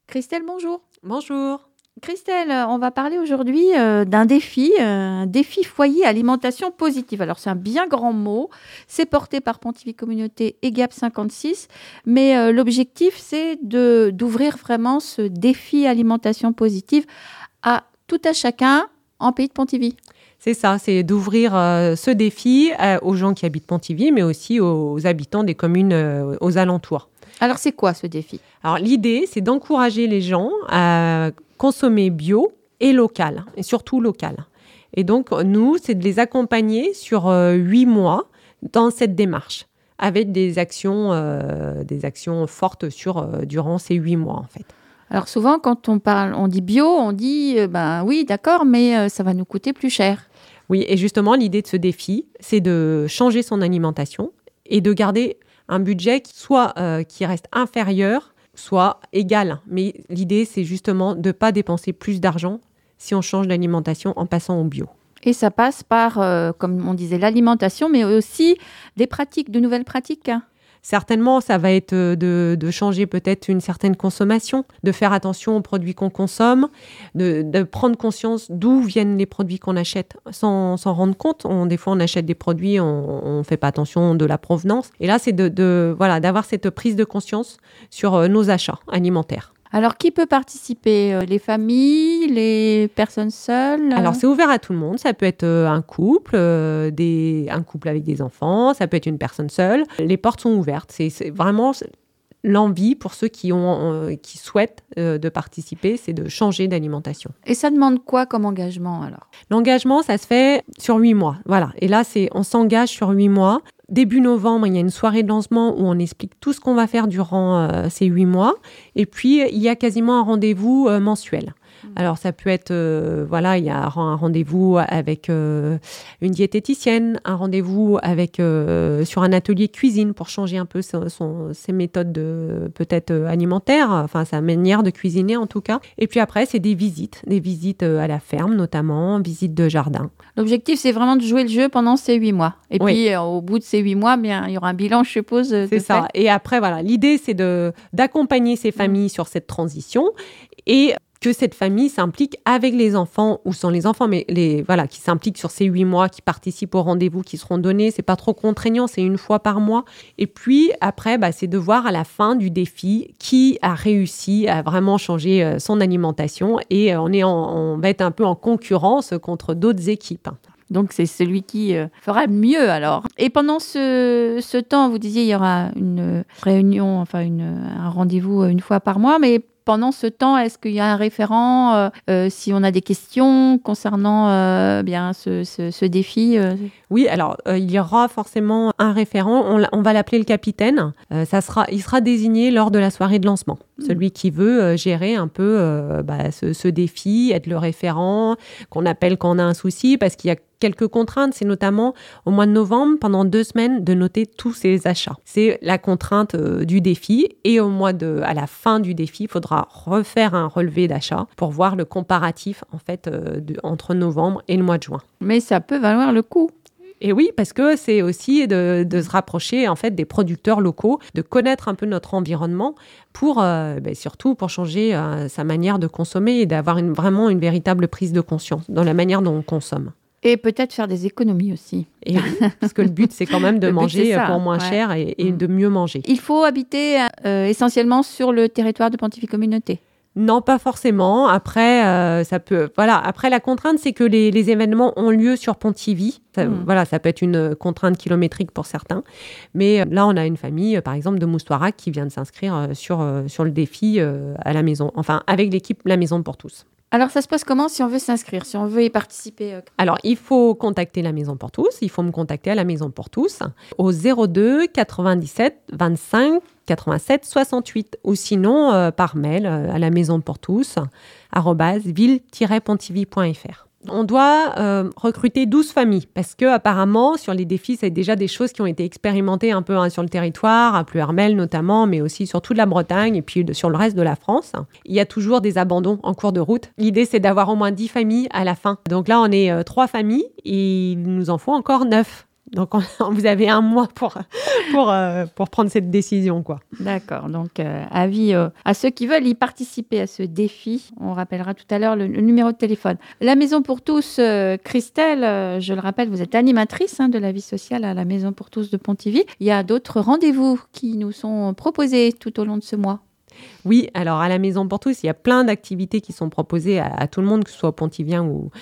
Christelle, bonjour. Bonjour. Christelle, on va parler aujourd'hui d'un défi, un défi foyer alimentation positive. Alors, c'est un bien grand mot. C'est porté par Pontivy Communauté et GAP 56. Mais l'objectif, c'est d'ouvrir vraiment ce défi alimentation positive à tout à chacun en pays de Pontivy. C'est ça, c'est d'ouvrir ce défi aux gens qui habitent Pontivy, mais aussi aux habitants des communes aux alentours. Alors, c'est quoi ce défi ? Alors, l'idée, c'est d'encourager les gens à consommer bio et local, et surtout local. Et donc, nous, c'est de les accompagner sur 8 mois dans cette démarche, avec des actions fortes durant ces 8 mois, en fait. Alors, souvent, quand on dit bio, on dit, oui, d'accord, mais ça va nous coûter plus cher. Oui, et justement, l'idée de ce défi, c'est de changer son alimentation et de garder un budget qui reste inférieur, soit égal. Mais l'idée, c'est justement de ne pas dépenser plus d'argent si on change d'alimentation en passant au bio. Et ça passe par, comme on disait, l'alimentation, mais aussi de nouvelles pratiques. Certainement, ça va être de changer peut-être une certaine consommation, de faire attention aux produits qu'on consomme, de prendre conscience d'où viennent les produits qu'on achète sans s'en rendre compte. Des fois, on achète des produits, on ne fait pas attention de la provenance. Et là, c'est d'avoir cette prise de conscience sur nos achats alimentaires. Alors, qui peut participer ? Les familles, les personnes seules ? Alors, c'est ouvert à tout le monde. Ça peut être un couple, un couple avec des enfants. Ça peut être une personne seule. Les portes sont ouvertes. C'est vraiment l'envie pour ceux qui souhaitent de participer, c'est de changer d'alimentation. Et ça demande quoi comme engagement alors ? L'engagement, ça se fait sur 8 mois. Voilà. Et là, on s'engage sur 8 mois. Début novembre, il y a une soirée de lancement où on explique tout ce qu'on va faire durant ces 8 mois. Et puis, il y a quasiment un rendez-vous mensuel. Alors, ça peut être, il y a un rendez-vous avec une diététicienne, un rendez-vous sur un atelier cuisine pour changer un peu ses méthodes peut-être alimentaires, enfin sa manière de cuisiner en tout cas. Et puis après, c'est des visites à la ferme notamment, visites de jardin. L'objectif, c'est vraiment de jouer le jeu pendant ces 8 mois. Et puis, au bout de ces 8 mois, il y aura un bilan, je suppose. C'est ça. Et après, l'idée, c'est d'accompagner ces familles sur cette transition et que cette famille s'implique avec les enfants ou sans les enfants, mais qui s'impliquent sur ces 8 mois, qui participent aux rendez-vous qui seront donnés. C'est pas trop contraignant, c'est 1 fois par mois. Et puis après, c'est de voir à la fin du défi qui a réussi à vraiment changer son alimentation. Et on va être un peu en concurrence contre d'autres équipes. Donc, c'est celui qui fera mieux, alors. Et pendant ce temps, vous disiez, il y aura une réunion, un rendez-vous 1 fois par mois, mais pendant ce temps, est-ce qu'il y a un référent si on a des questions concernant ce défi Oui, alors il y aura forcément un référent. On va l'appeler le capitaine. Il sera désigné lors de la soirée de lancement. Celui qui veut gérer un peu ce défi, être le référent, qu'on appelle quand on a un souci, parce qu'il y a quelques contraintes. C'est notamment au mois de novembre, pendant 2 semaines, de noter tous ses achats. C'est la contrainte du défi. Et à la fin du défi, il faudra refaire un relevé d'achat pour voir le comparatif en fait entre novembre et le mois de juin. Mais ça peut valoir le coup. Et oui, parce que c'est aussi de se rapprocher en fait des producteurs locaux, de connaître un peu notre environnement surtout pour changer sa manière de consommer et d'avoir vraiment une véritable prise de conscience dans la manière dont on consomme. Et peut-être faire des économies aussi. Et oui, parce que le but, c'est quand même de manger pour moins cher et de mieux manger. Il faut habiter essentiellement sur le territoire de Pontivy Communauté. Non, pas forcément. Après, Après, la contrainte, c'est que les événements ont lieu sur Pontivy. Ça peut être une contrainte kilométrique pour certains. Mais là, on a une famille, par exemple, de Moustoirac qui vient de s'inscrire sur le défi à la maison. Enfin, avec l'équipe La Maison pour tous. Alors, ça se passe comment si on veut s'inscrire, si on veut y participer Alors, il faut contacter La Maison pour tous. Il faut me contacter à La Maison pour tous au 02 97 25 87 68 ou sinon par mail à la maison pour tous @ville-pontivy.fr. On doit recruter 12 familles parce que apparemment sur les défis, c'est déjà des choses qui ont été expérimentées un peu sur le territoire, à Pluhermel notamment, mais aussi sur toute la Bretagne et puis sur le reste de la France. Il y a toujours des abandons en cours de route. L'idée, c'est d'avoir au moins 10 familles à la fin. Donc là, on est 3 familles et il nous en faut encore 9. Donc, vous avez un mois pour prendre cette décision, quoi. D'accord. Donc, avis à ceux qui veulent y participer à ce défi. On rappellera tout à l'heure le numéro de téléphone. La Maison pour tous, Christelle, je le rappelle, vous êtes animatrice de la vie sociale à la Maison pour tous de Pontivy. Il y a d'autres rendez-vous qui nous sont proposés tout au long de ce mois. Oui, alors à la Maison pour tous, il y a plein d'activités qui sont proposées à tout le monde, que ce soit pontivien ou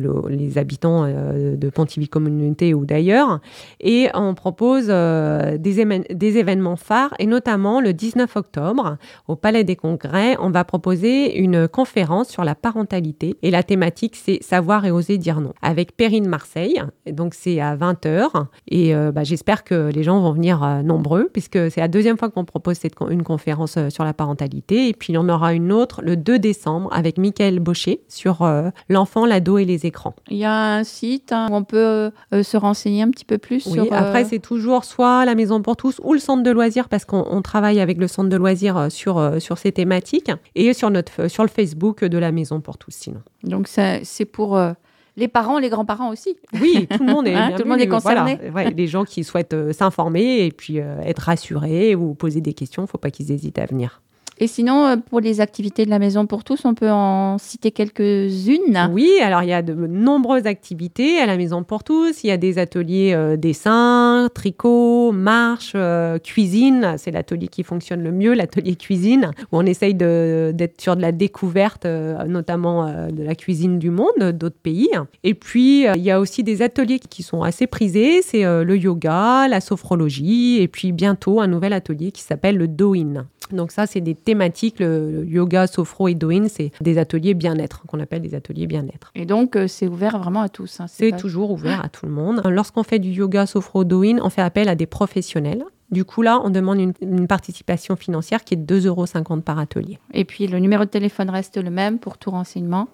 les habitants de Pontivy Communauté ou d'ailleurs. Et on propose des événements phares, et notamment le 19 octobre, au Palais des Congrès, on va proposer une conférence sur la parentalité. Et la thématique, c'est savoir et oser dire non, avec Perrine Marseille. Et donc, c'est à 20h. Et j'espère que les gens vont venir nombreux, puisque c'est la deuxième fois qu'on propose une conférence sur la parentalité. Et puis, il y en aura une autre le 2 décembre avec Mickaël Baucher sur l'enfant, l'ado et les écrans. Il y a un site où on peut se renseigner un petit peu plus oui, sur... Après, c'est toujours soit la Maison pour tous ou le centre de loisirs, parce qu'on travaille avec le centre de loisirs sur ces thématiques, et sur le Facebook de la Maison pour tous, sinon. Donc, c'est pour... les parents, les grands-parents aussi. Oui, tout le monde est bienvenu. Tout le monde est concerné. Voilà. Les gens qui souhaitent s'informer et puis être rassurés ou poser des questions, il ne faut pas qu'ils hésitent à venir. Et sinon, pour les activités de la Maison pour tous, on peut en citer quelques-unes. Oui, alors il y a de nombreuses activités à la Maison pour tous. Il y a des ateliers dessin, tricot, marche, cuisine. C'est l'atelier qui fonctionne le mieux, l'atelier cuisine, où on essaye d'être sur de la découverte, notamment de la cuisine du monde, d'autres pays. Et puis, il y a aussi des ateliers qui sont assez prisés. C'est le yoga, la sophrologie, et puis bientôt un nouvel atelier qui s'appelle le Do-In. Donc ça, c'est des thématiques, le yoga, sophro et Do-In, c'est des ateliers bien-être, qu'on appelle des ateliers bien-être. Et donc, c'est ouvert vraiment à tous. C'est toujours ouvert à tout le monde. Lorsqu'on fait du yoga, sophro, Do-In, on fait appel à des professionnels. Du coup, là, on demande une participation financière qui est de 2,50 € par atelier. Et puis, le numéro de téléphone reste le même pour tout renseignement.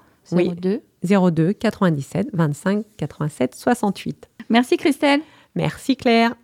02 97 25 87 68. Merci Christelle. Merci Claire.